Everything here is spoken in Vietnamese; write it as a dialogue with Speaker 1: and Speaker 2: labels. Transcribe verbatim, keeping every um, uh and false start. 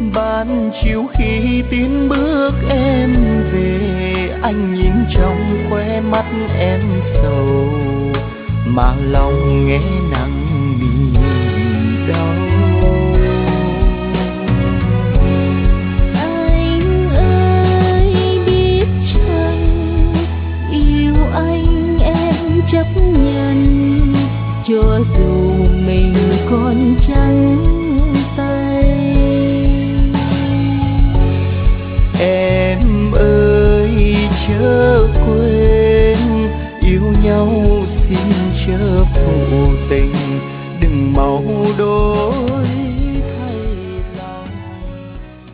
Speaker 1: Ban chiều khi tiến bước em về, anh nhìn trong khóe mắt em sầu, mà lòng nghe nặng